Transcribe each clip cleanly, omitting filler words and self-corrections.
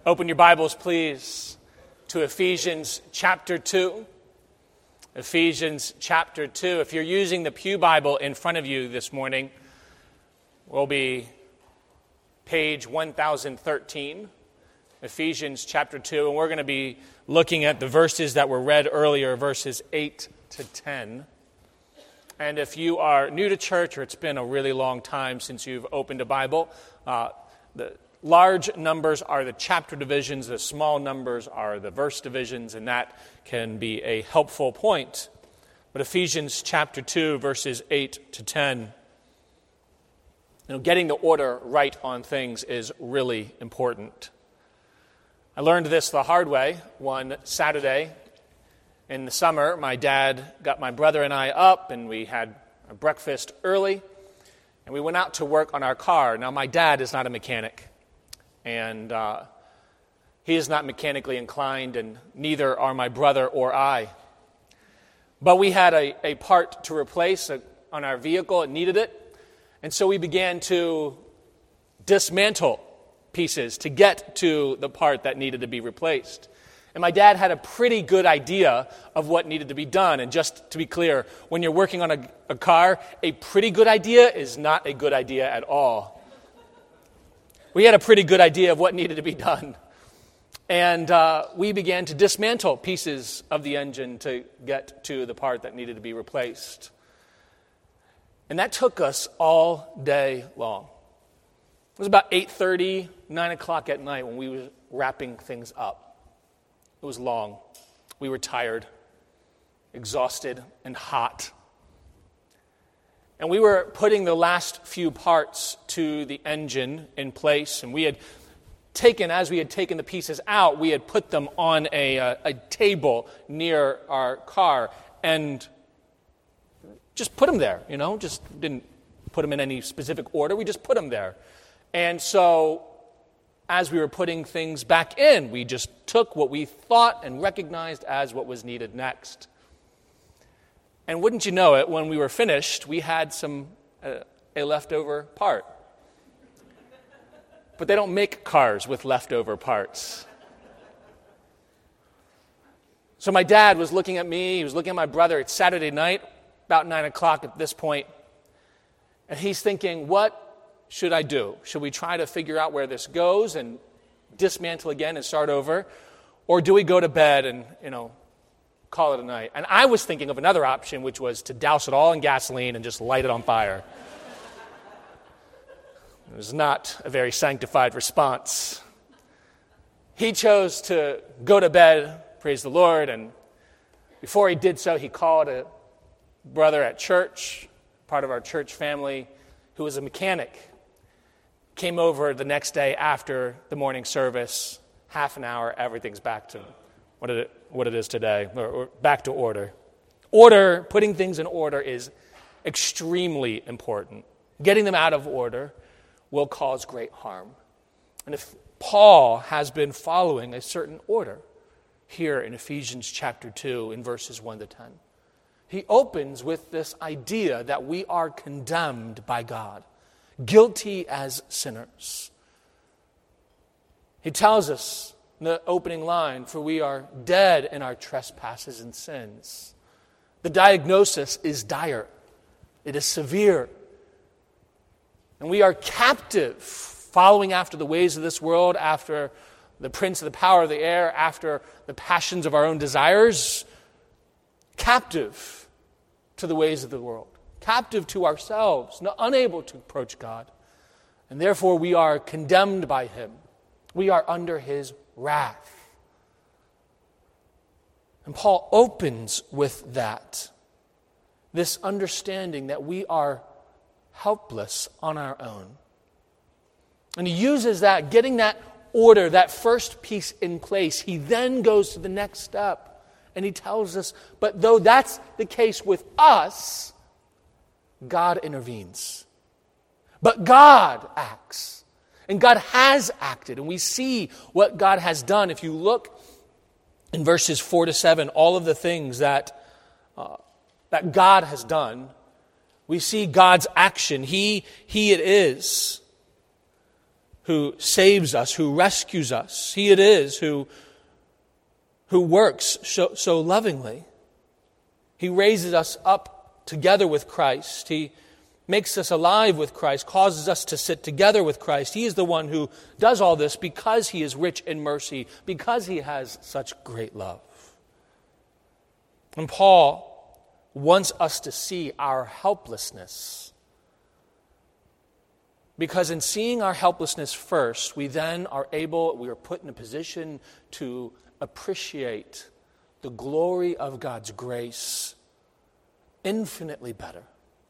Open your Bibles, please, to Ephesians chapter 2. Ephesians chapter 2. If you're using the Pew Bible in front of you this morning, will be page 1013, Ephesians chapter 2. And we're going to be looking at the verses that were read earlier, verses 8 to 10. And if you are new to church or it's been a really long time since you've opened a Bible, the large numbers are the chapter divisions, the small numbers are the verse divisions, and that can be a helpful point. But Ephesians chapter 2, verses 8 to 10, getting the order right on things is really important. I learned this the hard way. One Saturday in the summer, my dad got my brother and I up, and we had a breakfast early, and we went out to work on our car. Now, my dad is not a mechanic. And he is not mechanically inclined, and neither are my brother or I. But we had a part to replace on our vehicle. It needed it. And so we began to dismantle pieces to get to the part that needed to be replaced. And my dad had a pretty good idea of what needed to be done. And just to be clear, when you're working on a car, a pretty good idea is not a good idea at all. We had a pretty good idea of what needed to be done. And we began to dismantle pieces of the engine to get to the part that needed to be replaced. And that took us all day long. It was about 8:30, 9 o'clock at night when we were wrapping things up. It was long. We were tired, exhausted, and hot. And we were putting the last few parts to the engine in place, and as we had taken the pieces out, we had put them on a table near our car, and just put them there, just didn't put them in any specific order, we just put them there. And so, as we were putting things back in, we just took what we thought and recognized as what was needed next. And wouldn't you know it, when we were finished, we had a leftover part. But they don't make cars with leftover parts. So my dad was looking at me, he was looking at my brother. It's Saturday night, about 9 o'clock at this point. And he's thinking, what should I do? Should we try to figure out where this goes and dismantle again and start over? Or do we go to bed and, call it a night? And I was thinking of another option, which was to douse it all in gasoline and just light it on fire. It was not a very sanctified response. He chose to go to bed, praise the Lord, and before he did so, he called a brother at church, part of our church family, who was a mechanic. Came over the next day after the morning service, half an hour, everything's back to what it is today, or back to order. Order, putting things in order is extremely important. Getting them out of order will cause great harm. And if Paul has been following a certain order here in Ephesians chapter 2 in verses 1 to 10, he opens with this idea that we are condemned by God, guilty as sinners. He tells us in the opening line, for we are dead in our trespasses and sins. The diagnosis is dire. It is severe. And we are captive, following after the ways of this world, after the prince of the power of the air, after the passions of our own desires, captive to the ways of the world, captive to ourselves, unable to approach God. And therefore we are condemned by him. We are under his wrath. And Paul opens with that, this understanding that we are helpless on our own. And he uses that, getting that order, that first piece in place. He then goes to the next step, and he tells us, but though that's the case with us, God intervenes. But God acts. And God has acted, and we see what God has done. If you look in verses 4 to 7, all of the things that God has done, we see God's action. He it is who saves us, who rescues us. He it is who works so lovingly. He raises us up together with Christ. He makes us alive with Christ, causes us to sit together with Christ. He is the one who does all this because He is rich in mercy, because He has such great love. And Paul wants us to see our helplessness, because in seeing our helplessness first, we are put in a position to appreciate the glory of God's grace infinitely better.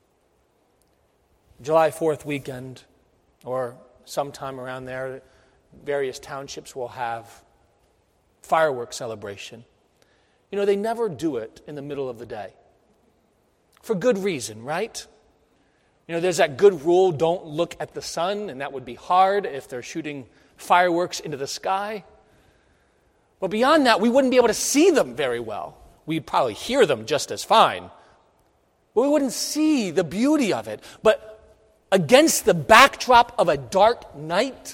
July 4th weekend, or sometime around there, various townships will have fireworks celebration. You know, they never do it in the middle of the day. For good reason, right? You know, there's that good rule, don't look at the sun, and that would be hard if they're shooting fireworks into the sky. But beyond that, we wouldn't be able to see them very well. We'd probably hear them just as fine. But we wouldn't see the beauty of it. But against the backdrop of a dark night,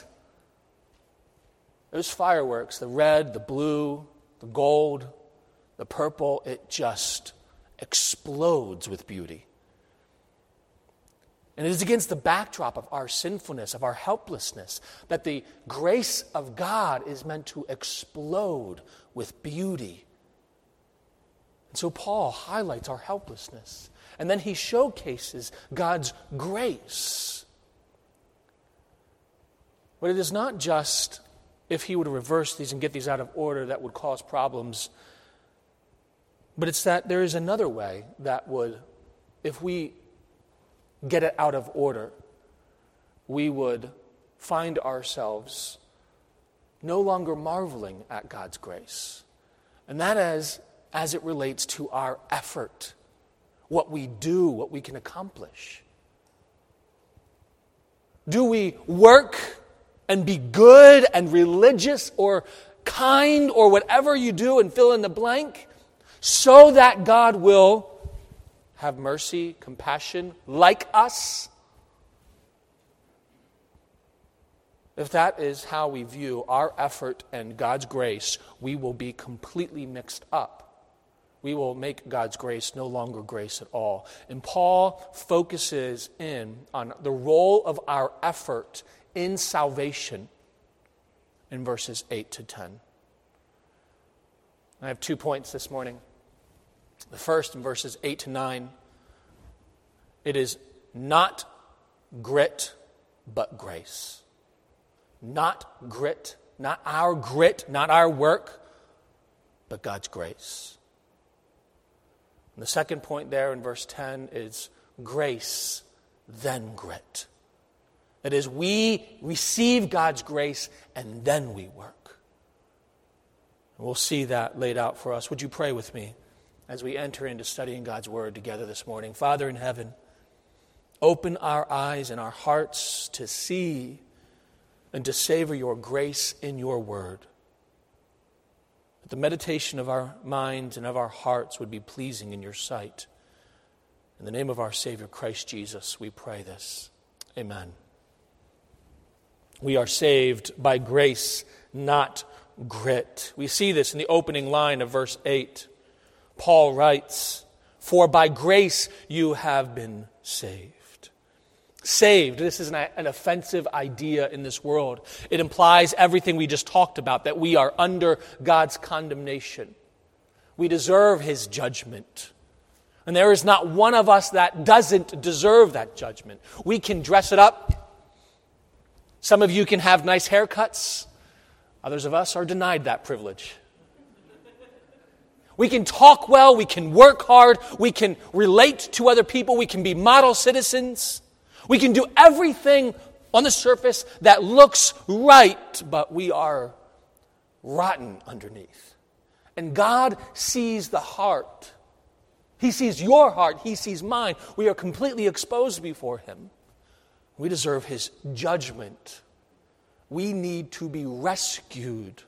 those fireworks, the red, the blue, the gold, the purple, it just explodes with beauty. And it is against the backdrop of our sinfulness, of our helplessness, that the grace of God is meant to explode with beauty. And so Paul highlights our helplessness. And then he showcases God's grace. But it is not just, if he were to reverse these and get these out of order, that would cause problems. But it's that there is another way that would, if we get it out of order, we would find ourselves no longer marveling at God's grace. And that is as it relates to our effort, what we do, what we can accomplish. Do we work and be good and religious or kind or whatever you do and fill in the blank so that God will have mercy, compassion, like us? If that is how we view our effort and God's grace, we will be completely mixed up. We will make God's grace no longer grace at all. And Paul focuses in on the role of our effort in salvation in verses 8 to 10. I have 2 points this morning. The first, in verses 8 to 9, it is not grit, but grace. Not grit, not our work, but God's grace. And the second point there in verse 10 is grace, then grit. That is, we receive God's grace and then we work. And we'll see that laid out for us. Would you pray with me as we enter into studying God's Word together this morning? Father in heaven, open our eyes and our hearts to see and to savor your grace in your Word. That the meditation of our minds and of our hearts would be pleasing in your sight. In the name of our Savior Christ Jesus, we pray this. Amen. We are saved by grace, not grit. We see this in the opening line of verse 8. Paul writes, "For by grace you have been saved." Saved, this is an offensive idea in this world. It implies everything we just talked about, that we are under God's condemnation. We deserve His judgment. And there is not one of us that doesn't deserve that judgment. We can dress it up. Some of you can have nice haircuts. Others of us are denied that privilege. We can talk well, we can work hard, we can relate to other people, we can be model citizens. We can do everything on the surface that looks right, but we are rotten underneath. And God sees the heart. He sees your heart. He sees mine. We are completely exposed before Him. We deserve His judgment. We need to be rescued.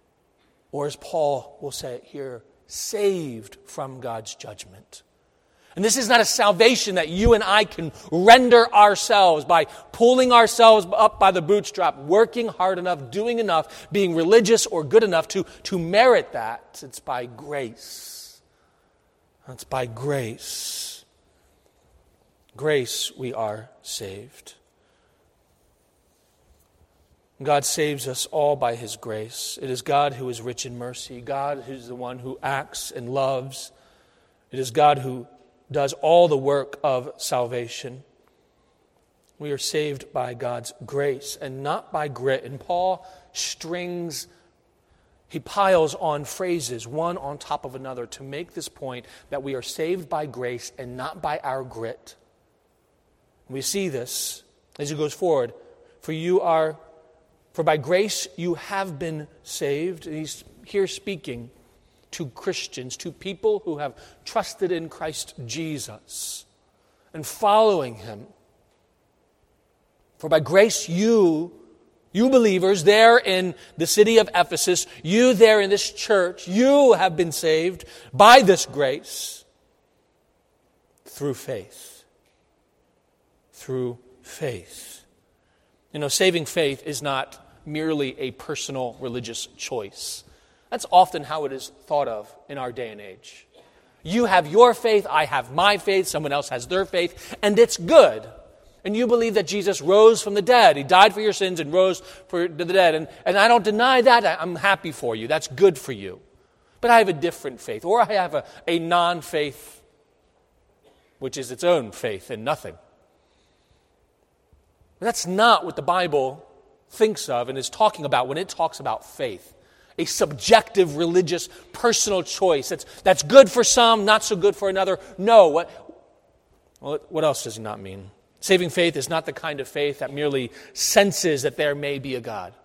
Or as Paul will say it here, saved from God's judgment. And this is not a salvation that you and I can render ourselves by pulling ourselves up by the bootstrap, working hard enough, doing enough, being religious or good enough to merit that. It's by grace. It's by grace. Grace we are saved. God saves us all by His grace. It is God who is rich in mercy. God who is the one who acts and loves. It is God who does all the work of salvation. We are saved by God's grace and not by grit. And Paul he piles on phrases, one on top of another, to make this point that we are saved by grace and not by our grit. We see this as he goes forward. For by grace you have been saved. And he's here speaking to Christians, to people who have trusted in Christ Jesus and following Him. For by grace you believers there in the city of Ephesus, you there in this church, you have been saved by this grace through faith. Through faith. You know, saving faith is not merely a personal religious choice. That's often how it is thought of in our day and age. You have your faith, I have my faith, someone else has their faith, and it's good. And you believe that Jesus rose from the dead. He died for your sins and rose for the dead. And I don't deny that. I'm happy for you. That's good for you. But I have a different faith. Or I have a non-faith, which is its own faith and nothing. But that's not what the Bible thinks of and is talking about when it talks about faith. A subjective, religious, personal choice. That's good for some, not so good for another. No. What else does it not mean? Saving faith is not the kind of faith that merely senses that there may be a God.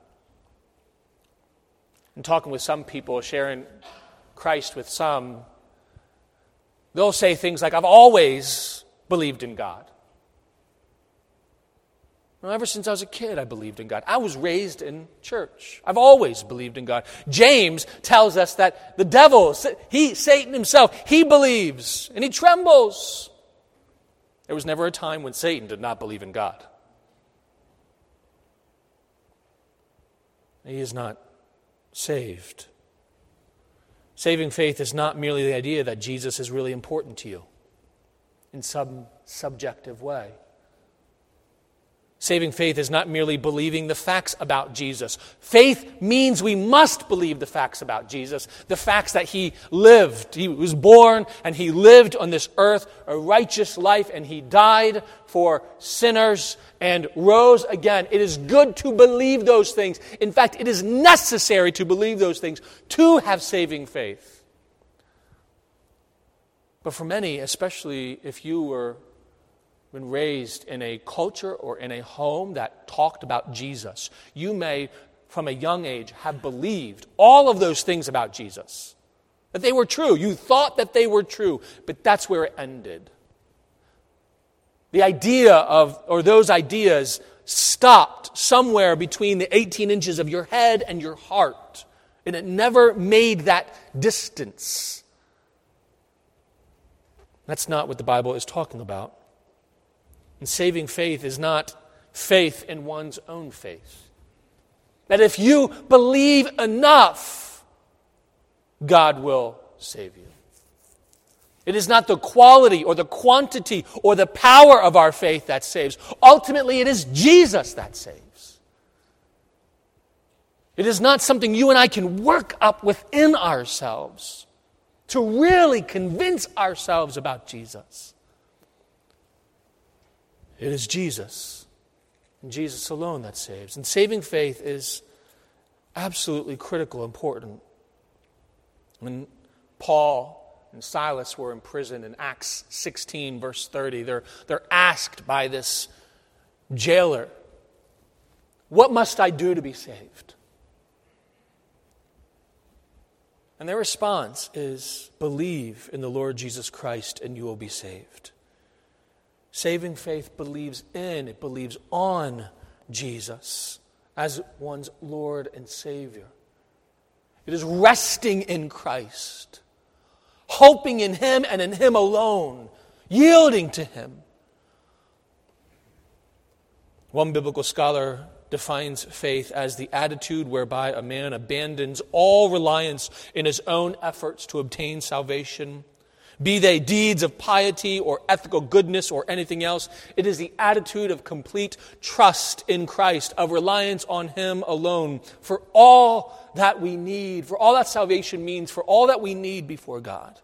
I'm talking with some people, sharing Christ with some. They'll say things like, I've always believed in God. Well, ever since I was a kid, I believed in God. I was raised in church. I've always believed in God. James tells us that the devil, Satan himself, he believes and he trembles. There was never a time when Satan did not believe in God. He is not saved. Saving faith is not merely the idea that Jesus is really important to you in some subjective way. Saving faith is not merely believing the facts about Jesus. Faith means we must believe the facts about Jesus, the facts that He lived. He was born and He lived on this earth a righteous life and He died for sinners and rose again. It is good to believe those things. In fact, it is necessary to believe those things to have saving faith. But for many, especially if you were been raised in a culture or in a home that talked about Jesus, you may, from a young age, have believed all of those things about Jesus. That they were true. You thought that they were true, but that's where it ended. The idea or those ideas stopped somewhere between the 18 inches of your head and your heart, and it never made that distance. That's not what the Bible is talking about. And saving faith is not faith in one's own faith. That if you believe enough, God will save you. It is not the quality or the quantity or the power of our faith that saves. Ultimately, it is Jesus that saves. It is not something you and I can work up within ourselves to really convince ourselves about Jesus. It is Jesus, and Jesus alone that saves. And saving faith is absolutely critical, important. When Paul and Silas were in prison in Acts 16, verse 30, they're asked by this jailer, "What must I do to be saved?" And their response is, "Believe in the Lord Jesus Christ and you will be saved." Saving faith believes in, it believes on Jesus as one's Lord and Savior. It is resting in Christ, hoping in Him and in Him alone. yielding to Him. One biblical scholar defines faith as the attitude whereby a man abandons all reliance in his own efforts to obtain salvation, be they deeds of piety or ethical goodness or anything else. It is the attitude of complete trust in Christ, of reliance on Him alone for all that we need, for all that salvation means, for all that we need before God.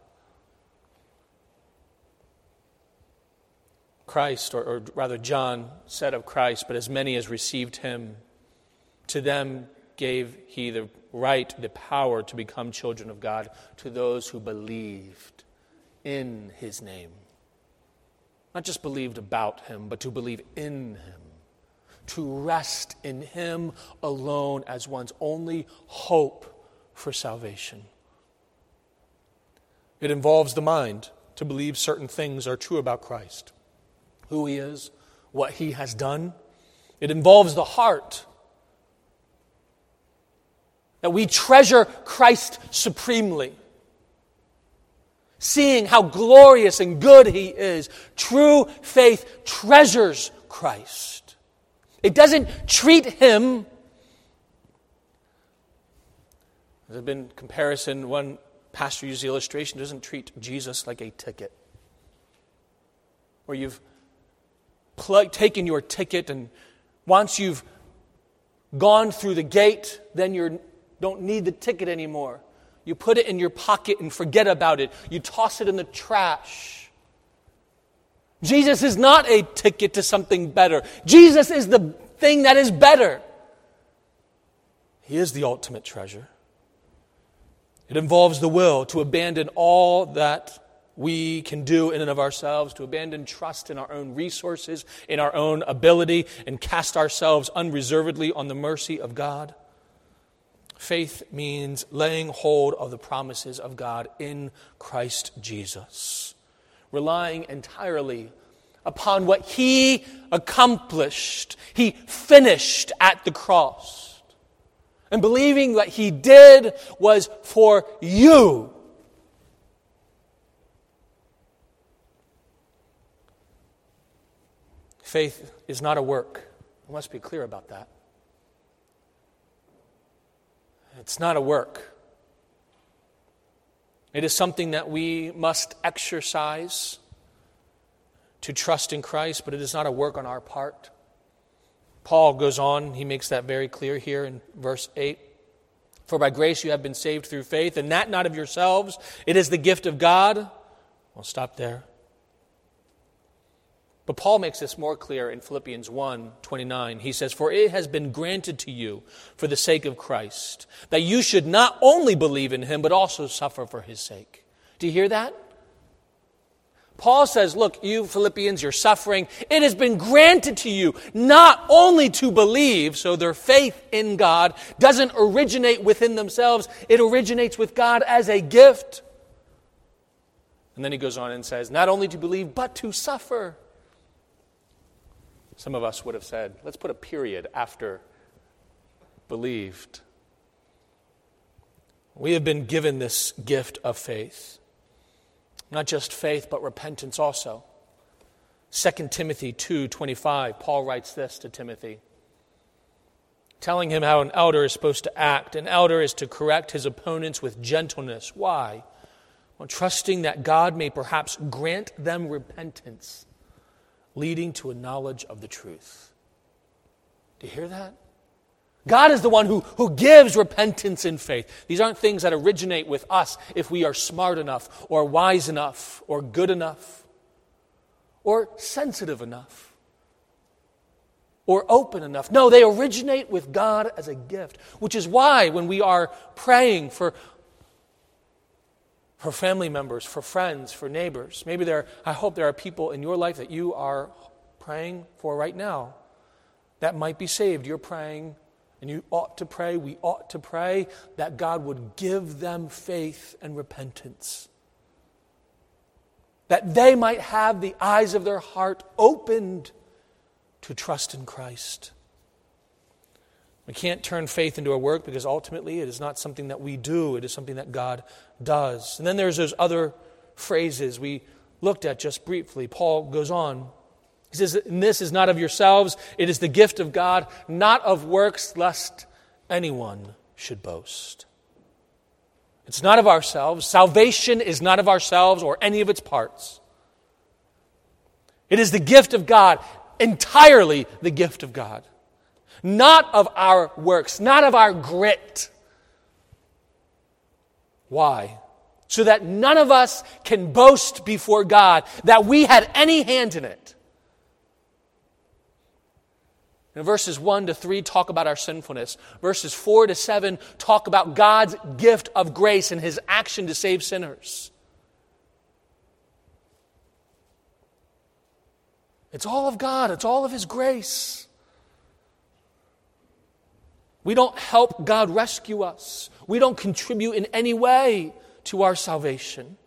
Christ, or rather John said of Christ, but as many as received Him, to them gave He the right, the power to become children of God, to those who believed in His name. Not just believed about Him, but to believe in Him. To rest in Him alone as one's only hope for salvation. It involves the mind to believe certain things are true about Christ. Who He is, what He has done. It involves the heart. That we treasure Christ supremely. Seeing how glorious and good He is. True faith treasures Christ. It doesn't treat Him. There's been comparison. One pastor used the illustration. Doesn't treat Jesus like a ticket. Where you've taken your ticket, and once you've gone through the gate, then you don't need the ticket anymore. You put it in your pocket and forget about it. You toss it in the trash. Jesus is not a ticket to something better. Jesus is the thing that is better. He is the ultimate treasure. It involves the will to abandon all that we can do in and of ourselves, to abandon trust in our own resources, in our own ability, and cast ourselves unreservedly on the mercy of God. Faith means laying hold of the promises of God in Christ Jesus, relying entirely upon what He accomplished, He finished at the cross, and believing that He did was for you. Faith is not a work. I must be clear about that. It's not a work. It is something that we must exercise to trust in Christ, but it is not a work on our part. Paul goes on, he makes that very clear here in verse 8. For by grace you have been saved through faith, and that not of yourselves. It is the gift of God. We'll stop there. But Paul makes this more clear in Philippians 1:29. He says, for it has been granted to you for the sake of Christ, that you should not only believe in Him, but also suffer for His sake. Do you hear that? Paul says, look, you Philippians, you're suffering. It has been granted to you not only to believe, so their faith in God doesn't originate within themselves, it originates with God as a gift. And then he goes on and says, not only to believe, but to suffer. Some of us would have said, let's put a period after believed. We have been given this gift of faith. Not just faith, but repentance also. 2 Timothy 2:25, Paul writes this to Timothy, telling him how an elder is supposed to act. An elder is to correct his opponents with gentleness. Why? Well, trusting that God may perhaps grant them repentance, leading to a knowledge of the truth. Do you hear that? God is the one who gives repentance in faith. These aren't things that originate with us if we are smart enough or wise enough or good enough or sensitive enough or open enough. No, they originate with God as a gift, which is why when we are praying for family members, for friends, for neighbors. Maybe I hope there are people in your life that you are praying for right now that might be saved. You're praying, and you ought to pray, we ought to pray that God would give them faith and repentance. That they might have the eyes of their heart opened to trust in Christ. We can't turn faith into a work because ultimately it is not something that we do. It is something that God does. And then there's those other phrases. We looked at just briefly. Paul goes on. He says, "And this is not of yourselves, it is the gift of God, not of works, lest anyone should boast." It's not of ourselves. Salvation is not of ourselves or any of its parts. It is the gift of God, entirely the gift of God. Not of our works, not of our grit. Why? So that none of us can boast before God that we had any hand in it. And verses 1 to 3 talk about our sinfulness. Verses 4 to 7 talk about God's gift of grace and His action to save sinners. It's all of God. It's all of His grace. We don't help God rescue us. We don't contribute in any way to our salvation.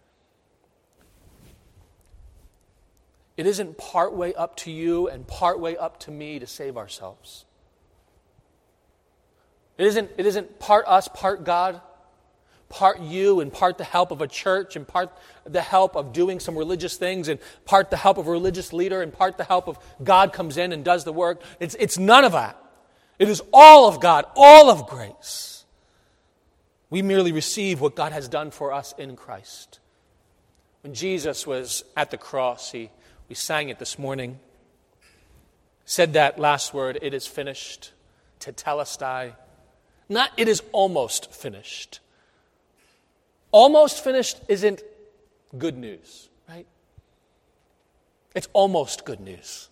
It isn't partway up to you and partway up to me to save ourselves. It isn't part us, part God, part you and part the help of a church and part the help of doing some religious things and part the help of a religious leader and part the help of God comes in and does the work. It's none of that. It is all of God, all of grace. We merely receive what God has done for us in Christ. When Jesus was at the cross, we sang it this morning, said that last word, "It is finished," tetelestai. Not "it is almost finished." Almost finished isn't good news, right? It's almost good news.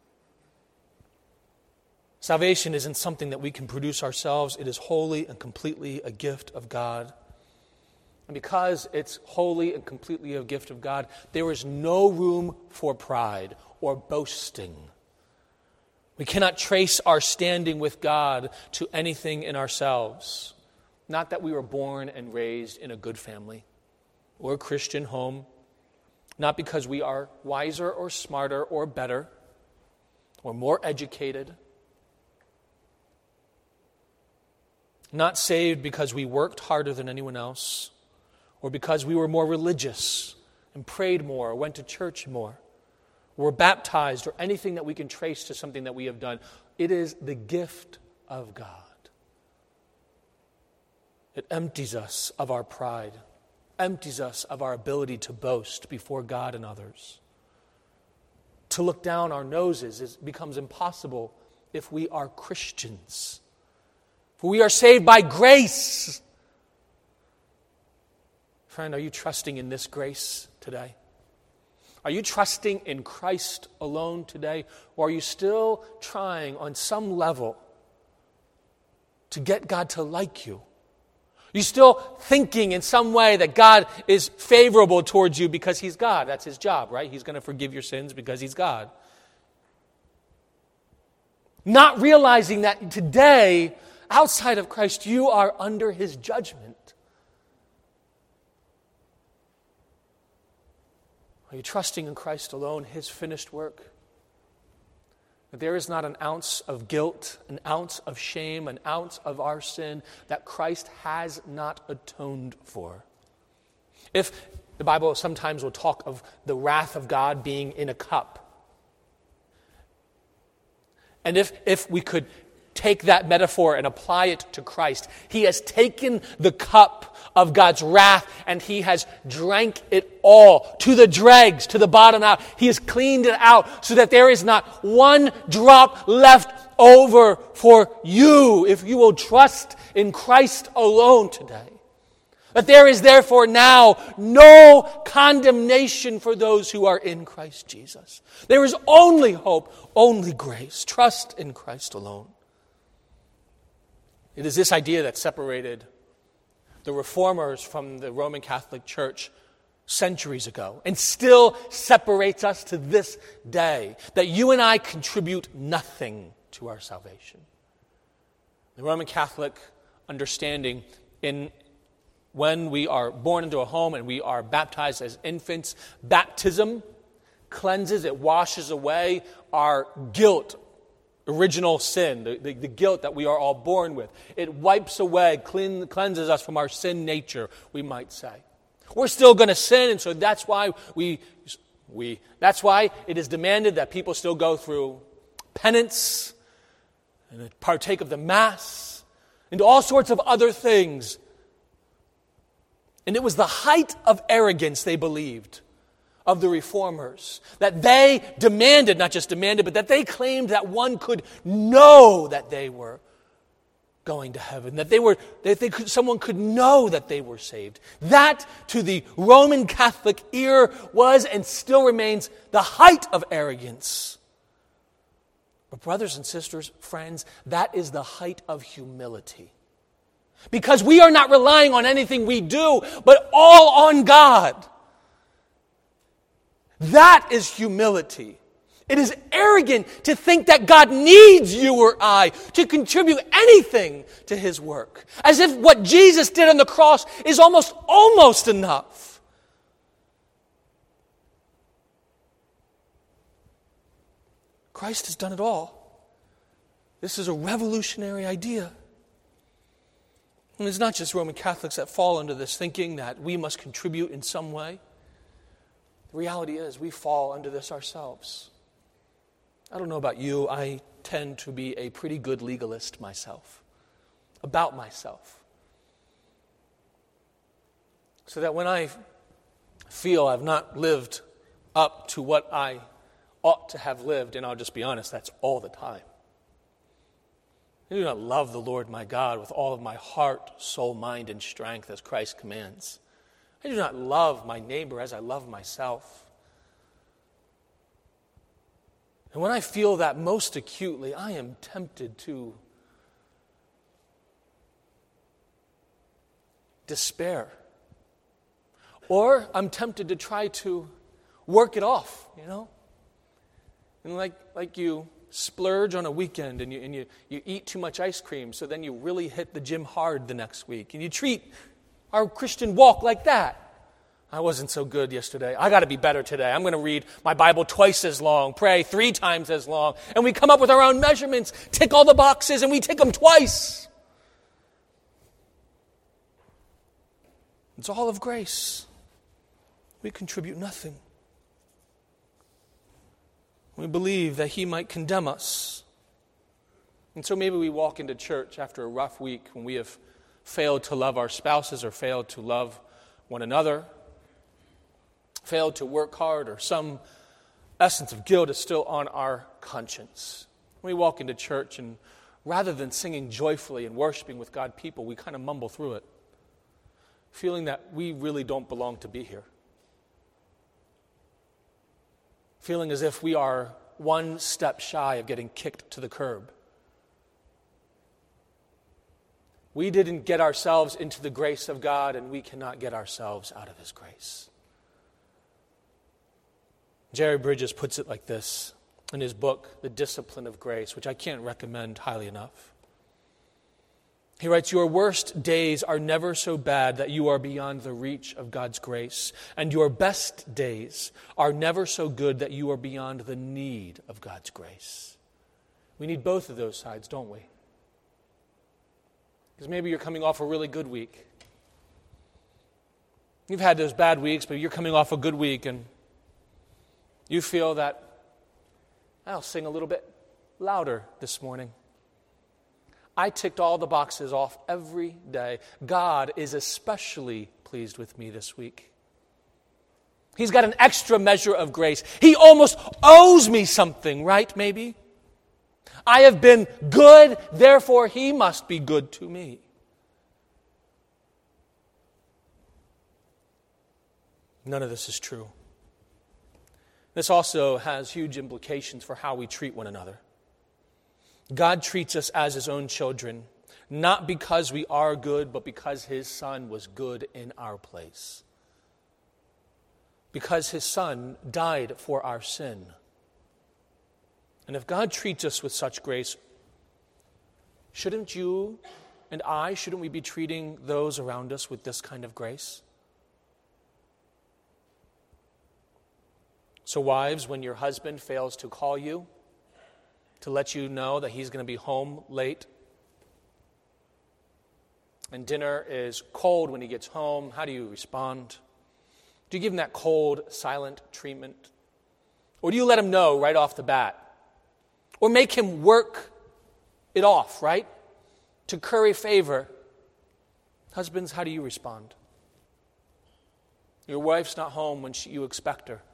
Salvation isn't something that we can produce ourselves. It is wholly and completely a gift of God. And because it's wholly and completely a gift of God, there is no room for pride or boasting. We cannot trace our standing with God to anything in ourselves. Not that we were born and raised in a good family or a Christian home. Not because we are wiser or smarter or better or more educated. Not saved because we worked harder than anyone else, or because we were more religious and prayed more, or went to church more, or were baptized, or anything that we can trace to something that we have done. It is the gift of God. It empties us of our pride, empties us of our ability to boast before God and others. To look down our noses becomes impossible if we are Christians. For we are saved by grace. Friend, are you trusting in this grace today? Are you trusting in Christ alone today? Or are you still trying on some level to get God to like you? Are you still thinking in some way that God is favorable towards you because He's God? That's His job, right? He's going to forgive your sins because He's God. Not realizing that today, outside of Christ, you are under His judgment. Are you trusting in Christ alone, His finished work? That there is not an ounce of guilt, an ounce of shame, an ounce of our sin that Christ has not atoned for. If the Bible sometimes will talk of the wrath of God being in a cup. And if we could take that metaphor and apply it to Christ, He has taken the cup of God's wrath and He has drank it all to the dregs, to the bottom out. He has cleaned it out so that there is not one drop left over for you if you will trust in Christ alone today. That there is therefore now no condemnation for those who are in Christ Jesus. There is only hope, only grace. Trust in Christ alone. It is this idea that separated the Reformers from the Roman Catholic Church centuries ago and still separates us to this day, that you and I contribute nothing to our salvation. The Roman Catholic understanding when we are born into a home and we are baptized as infants, baptism cleanses, it washes away our guilt, original sin, the guilt that we are all born with. It wipes away, cleanses us from our sin nature, we might say. We're still going to sin, and so that's why that's why it is demanded that people still go through penance and partake of the Mass and all sorts of other things. And it was the height of arrogance, they believed, of the Reformers, that they demanded, not just demanded, but that they claimed that one could know that they were going to heaven, that someone could know that they were saved. That, to the Roman Catholic ear, was and still remains the height of arrogance. But brothers and sisters, friends, that is the height of humility. Because we are not relying on anything we do, but all on God. That is humility. It is arrogant to think that God needs you or I to contribute anything to His work. As if what Jesus did on the cross is almost enough. Christ has done it all. This is a revolutionary idea. And it's not just Roman Catholics that fall into this thinking that we must contribute in some way. The reality is we fall under this ourselves. I don't know about you, I tend to be a pretty good legalist myself, about myself. So that when I feel I've not lived up to what I ought to have lived, and I'll just be honest, that's all the time. I do not love the Lord my God with all of my heart, soul, mind, and strength as Christ commands. I do not love my neighbor as I love myself. And when I feel that most acutely, I am tempted to despair. Or I'm tempted to try to work it off, And like you splurge on a weekend and you eat too much ice cream, so then you really hit the gym hard the next week. And you treat our Christian walk like that. I wasn't so good yesterday. I got to be better today. I'm going to read my Bible twice as long, pray 3 times as long. And we come up with our own measurements, tick all the boxes, and we tick them twice. It's all of grace. We contribute nothing. We believe that He might condemn us. And so maybe we walk into church after a rough week when we have failed to love our spouses or failed to love one another, failed to work hard, or some essence of guilt is still on our conscience. We walk into church and rather than singing joyfully and worshiping with God people, we kind of mumble through it, feeling that we really don't belong to be here. Feeling as if we are one step shy of getting kicked to the curb. We didn't get ourselves into the grace of God, and we cannot get ourselves out of His grace. Jerry Bridges puts it like this in his book, The Discipline of Grace, which I can't recommend highly enough. He writes, "Your worst days are never so bad that you are beyond the reach of God's grace, and your best days are never so good that you are beyond the need of God's grace." We need both of those sides, don't we? Because maybe you're coming off a really good week. You've had those bad weeks, but you're coming off a good week, and you feel that, I'll sing a little bit louder this morning. I ticked all the boxes off every day. God is especially pleased with me this week. He's got an extra measure of grace. He almost owes me something, right, maybe? I have been good, therefore He must be good to me. None of this is true. This also has huge implications for how we treat one another. God treats us as His own children, not because we are good, but because His Son was good in our place. Because His Son died for our sin. And if God treats us with such grace, shouldn't you and shouldn't we be treating those around us with this kind of grace? So wives, when your husband fails to call you, to let you know that he's going to be home late, and dinner is cold when he gets home, how do you respond? Do you give him that cold, silent treatment? Or do you let him know right off the bat? Or make him work it off, right? To curry favor. Husbands, how do you respond? Your wife's not home when you expect her.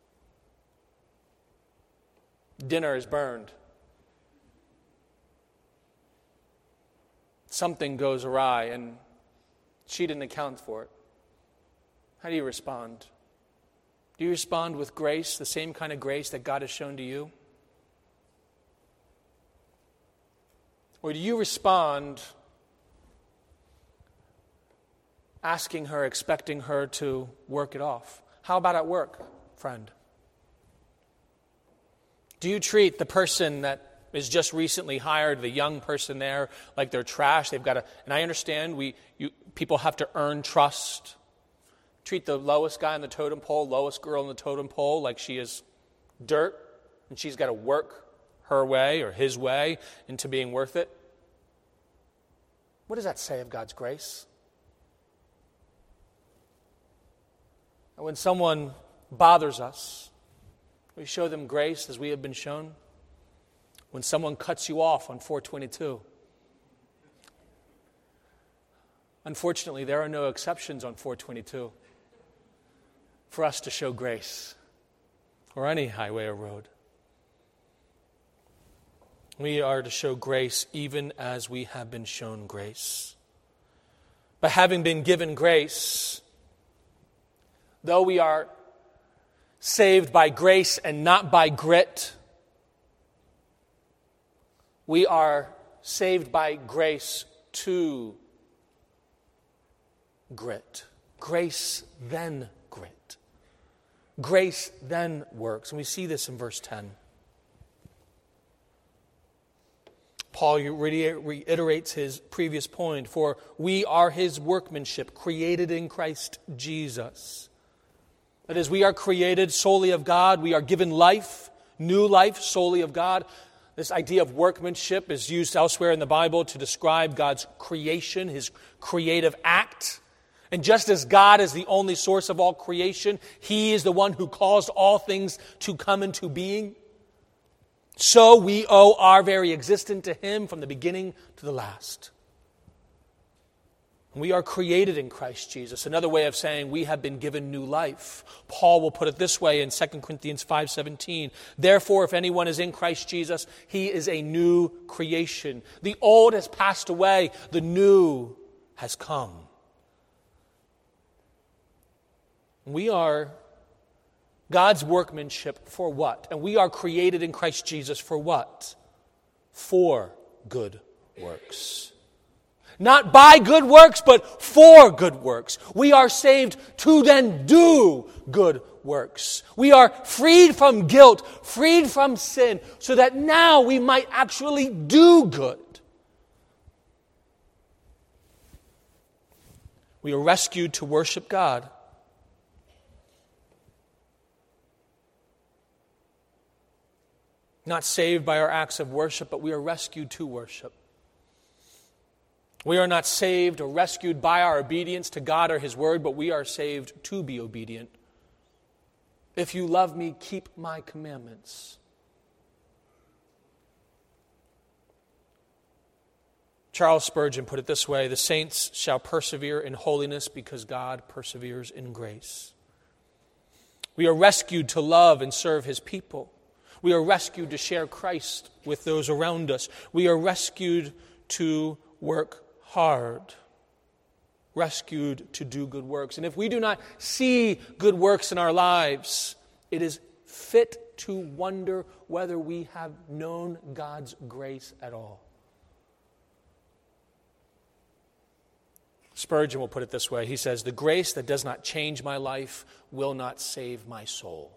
Dinner is burned. Something goes awry and she didn't account for it. How do you respond? Do you respond with grace, the same kind of grace that God has shown to you? Or do you respond asking her, expecting her to work it off? How about at work, friend? Do you treat the person that is just recently hired, the young person there, like they're trash? They've got to, and I understand people have to earn trust. Treat the lowest guy on the totem pole, lowest girl on the totem pole, like she is dirt, and she's got to work her way or his way into being worth it. What does that say of God's grace? And when someone bothers us, we show them grace as we have been shown. When someone cuts you off on 422, unfortunately, there are no exceptions on 422 for us to show grace, or any highway or road. We are to show grace even as we have been shown grace. But having been given grace, though we are saved by grace and not by grit, we are saved by grace to grit. Grace then grit. Grace then works. And we see this in verse 10. Paul reiterates his previous point, for we are his workmanship, created in Christ Jesus. That is, we are created solely of God. We are given life, new life solely of God. This idea of workmanship is used elsewhere in the Bible to describe God's creation, his creative act. And just as God is the only source of all creation, he is the one who caused all things to come into being. So we owe our very existence to him from the beginning to the last. We are created in Christ Jesus. Another way of saying we have been given new life. Paul will put it this way in 2 Corinthians 5:17. Therefore, if anyone is in Christ Jesus, he is a new creation. The old has passed away. The new has come. We are God's workmanship for what? And we are created in Christ Jesus for what? For good works. Not by good works, but for good works. We are saved to then do good works. We are freed from guilt, freed from sin, so that now we might actually do good. We are rescued to worship God. Not saved by our acts of worship, but we are rescued to worship. We are not saved or rescued by our obedience to God or his word, but we are saved to be obedient. If you love me, keep my commandments. Charles Spurgeon put it this way: the saints shall persevere in holiness because God perseveres in grace. We are rescued to love and serve his people. We are rescued to share Christ with those around us. We are rescued to work hard. Rescued to do good works. And if we do not see good works in our lives, it is fit to wonder whether we have known God's grace at all. Spurgeon will put it this way. He says, the grace that does not change my life will not save my soul.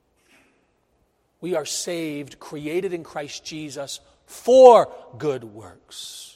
We are saved, created in Christ Jesus for good works.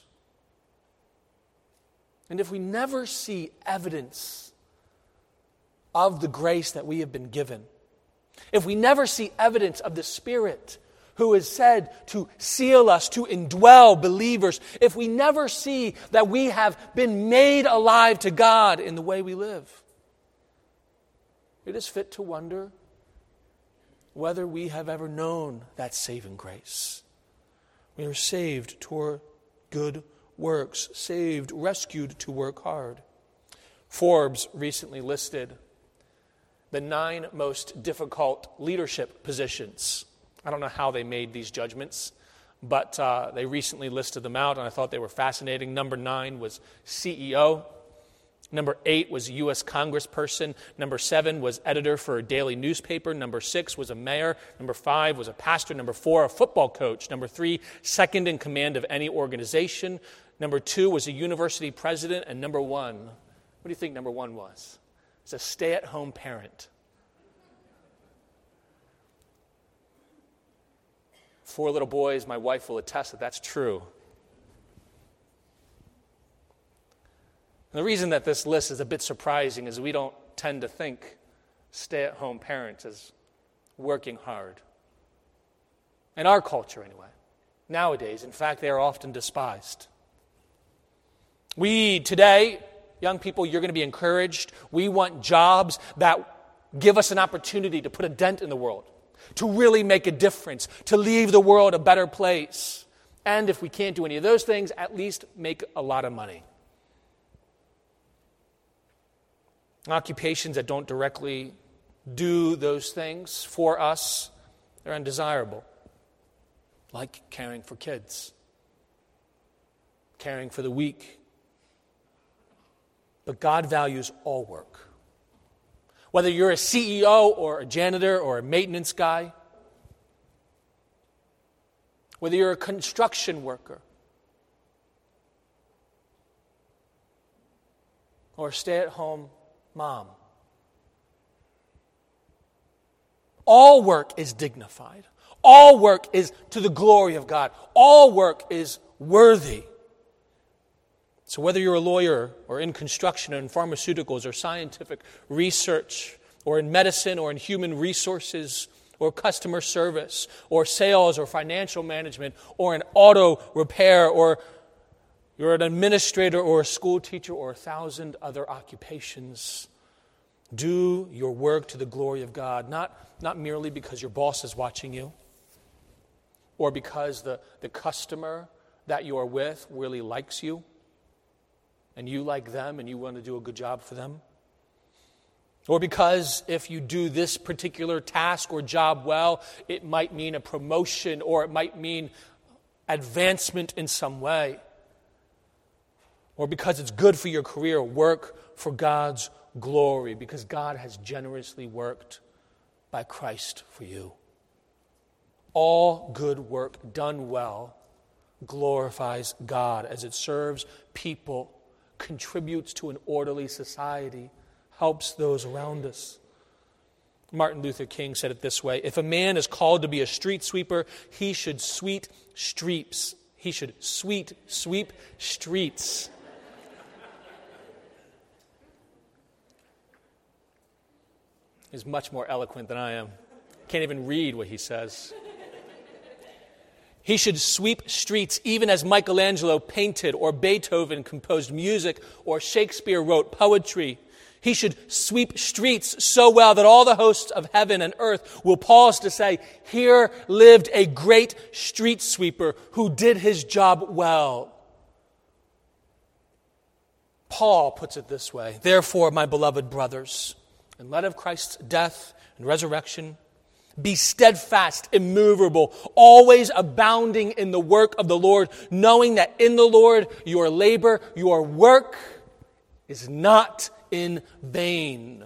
And if we never see evidence of the grace that we have been given, if we never see evidence of the Spirit who is said to seal us, to indwell believers, if we never see that we have been made alive to God in the way we live, it is fit to wonder whether we have ever known that saving grace. We are saved toward good works, saved, rescued to work hard. Forbes recently listed the 9 most difficult leadership positions. I don't know how they made these judgments, but they recently listed them out, and I thought they were fascinating. Number 9 was CEO. Number 8 was U.S. congressperson. Number 7 was editor for a daily newspaper. Number 6 was a mayor. Number 5 was a pastor. Number 4, a football coach. Number 3, second in command of any organization. Number 2 was a university president. And number 1, what do you think number 1 was? It's a stay-at-home parent. 4 little boys, my wife will attest that that's true. And the reason that this list is a bit surprising is we don't tend to think stay-at-home parents as working hard. In our culture, anyway. Nowadays, in fact, they are often despised. We, today, young people, you're going to be encouraged. We want jobs that give us an opportunity to put a dent in the world, to really make a difference, to leave the world a better place. And if we can't do any of those things, at least make a lot of money. Occupations that don't directly do those things for us, they're undesirable. Like caring for kids, caring for the weak. But God values all work. Whether you're a CEO or a janitor or a maintenance guy, whether you're a construction worker or a stay-at-home mom, all work is dignified. All work is to the glory of God. All work is worthy. So whether you're a lawyer or in construction or in pharmaceuticals or scientific research or in medicine or in human resources or customer service or sales or financial management or in auto repair or you're an administrator or a school teacher or 1,000 other occupations, do your work to the glory of God, not merely because your boss is watching you or because the customer that you are with really likes you and you like them and you want to do a good job for them, or because if you do this particular task or job well, it might mean a promotion or it might mean advancement in some way, or because it's good for your career. Work for God's glory, because God has generously worked by Christ for you. All good work done well glorifies God as it serves people, contributes to an orderly society, helps those around us. Martin Luther King said it this way: if a man is called to be a street sweeper, he should sweep streets. He should sweep streets. He's much more eloquent than I am. Can't even read what he says. He should sweep streets even as Michelangelo painted or Beethoven composed music or Shakespeare wrote poetry. He should sweep streets so well that all the hosts of heaven and earth will pause to say, here lived a great street sweeper who did his job well. Paul puts it this way: therefore, my beloved brothers, in light of Christ's death and resurrection, be steadfast, immovable, always abounding in the work of the Lord, knowing that in the Lord your labor, your work is not in vain.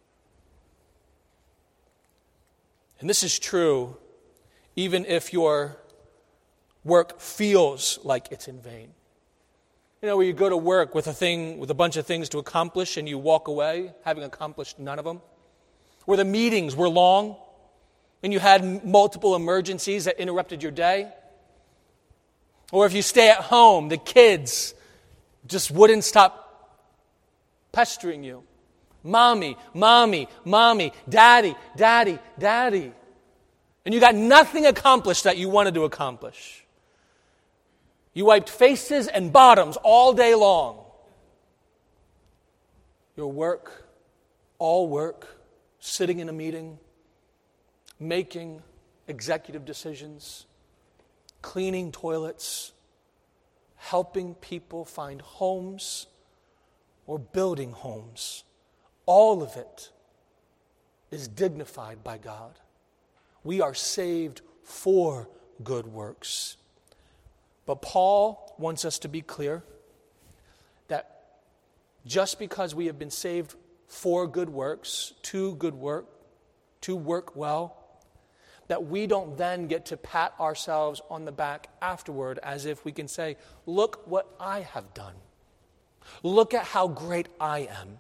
And this is true even if your work feels like it's in vain. You know, where you go to work with a bunch of things to accomplish and you walk away having accomplished none of them. Where the meetings were long and you had multiple emergencies that interrupted your day. Or if you stay at home, the kids just wouldn't stop pestering you. Mommy, mommy, mommy, daddy, daddy, daddy. And you got nothing accomplished that you wanted to accomplish. You wiped faces and bottoms all day long. Your work, all work, sitting in a meeting, making executive decisions, cleaning toilets, helping people find homes, or building homes. All of it is dignified by God. We are saved for good works. But Paul wants us to be clear that just because we have been saved for good works, to work well, that we don't then get to pat ourselves on the back afterward as if we can say, look what I have done. Look at how great I am.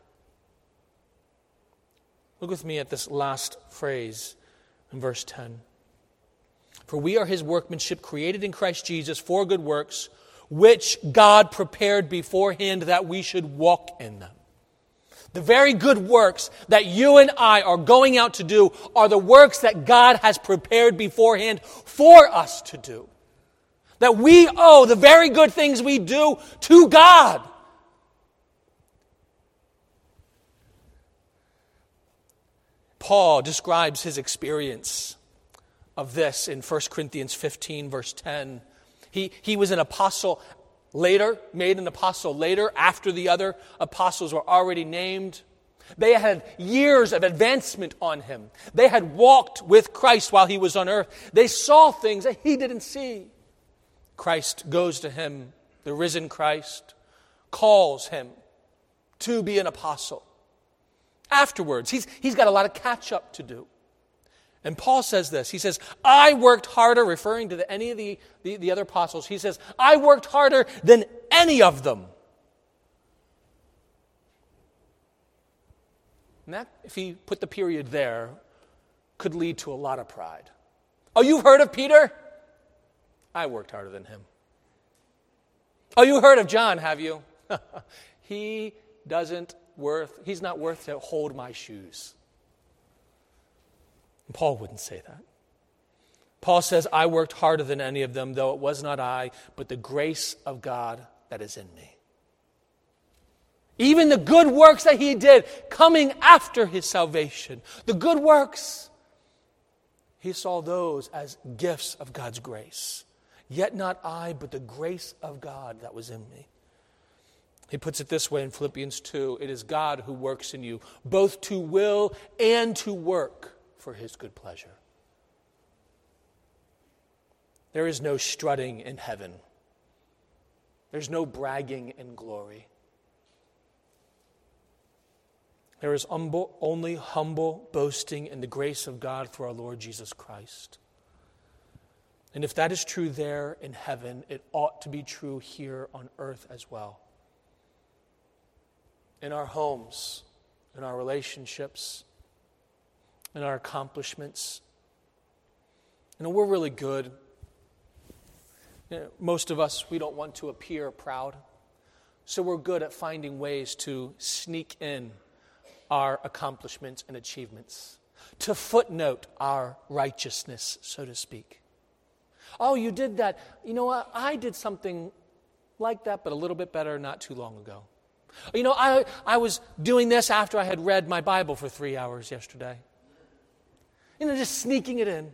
Look with me at this last phrase in verse 10. For we are his workmanship, created in Christ Jesus for good works, which God prepared beforehand that we should walk in them. The very good works that you and I are going out to do are the works that God has prepared beforehand for us to do. That we owe the very good things we do to God. Paul describes his experience of this in 1 Corinthians 15, verse 10. He was an apostle later, made an apostle later, after the other apostles were already named. They had years of advancement on him. They had walked with Christ while he was on earth. They saw things that he didn't see. Christ goes to him, the risen Christ, calls him to be an apostle. Afterwards, he's got a lot of catch up to do. And Paul says this. He says, I worked harder, referring to any of the other apostles. He says, I worked harder than any of them. And that, if he put the period there, could lead to a lot of pride. Oh, you've heard of Peter? I worked harder than him. Oh, you heard of John, have you? He's not worth to hold my shoes. And Paul wouldn't say that. Paul says, I worked harder than any of them, though it was not I, but the grace of God that is in me. Even the good works that he did coming after his salvation, the good works, he saw those as gifts of God's grace. Yet not I, but the grace of God that was in me. He puts it this way in Philippians 2, it is God who works in you, both to will and to work for his good pleasure. There is no strutting in heaven. There's no bragging in glory. There is only humble boasting in the grace of God through our Lord Jesus Christ. And if that is true there in heaven, it ought to be true here on earth as well. In our homes, in our relationships, in our accomplishments. We're really good. Most of us, we don't want to appear proud. So we're good at finding ways to sneak in our accomplishments and achievements, to footnote our righteousness, so to speak. Oh, you did that. You know what? I did something like that, but a little bit better not too long ago. You know, I was doing this after I had read my Bible for 3 hours yesterday. Just sneaking it in.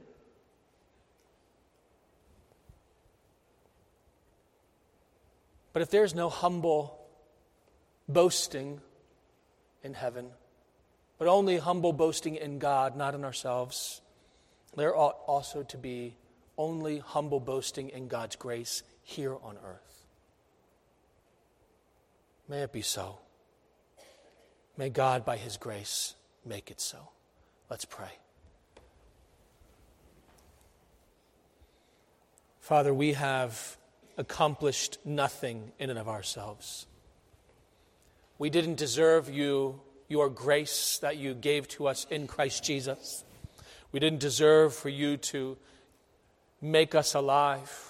But if there's no humble boasting in heaven, but only humble boasting in God, not in ourselves, there ought also to be only humble boasting in God's grace here on earth. May it be so. May God, by his grace, make it so. Let's pray. Father, we have accomplished nothing in and of ourselves. We didn't deserve your grace that you gave to us in Christ Jesus. We didn't deserve for you to make us alive,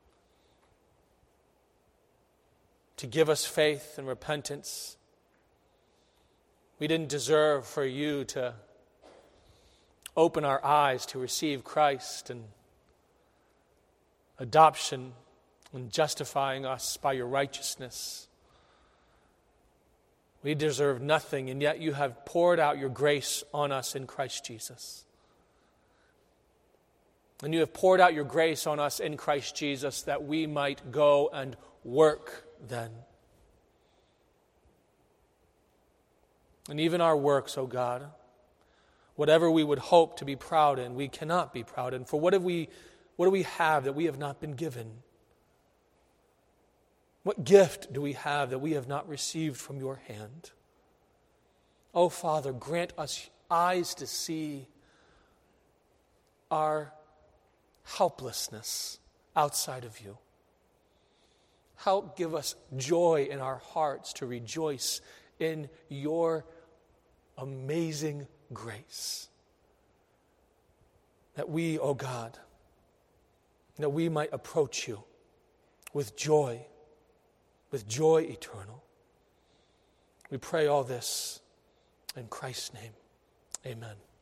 to give us faith and repentance. We didn't deserve for you to open our eyes to receive Christ and adoption and justifying us by your righteousness. We deserve nothing, and yet you have poured out your grace on us in Christ Jesus. And you have poured out your grace on us in Christ Jesus that we might go and work then. And even our works, O God, whatever we would hope to be proud in, we cannot be proud in. For what do we have that we have not been given? What gift do we have that we have not received from your hand? Oh, Father, grant us eyes to see our helplessness outside of you. Help give us joy in our hearts to rejoice in your amazing grace. That we, O God, that we might approach you with joy eternal. We pray all this in Christ's name. Amen.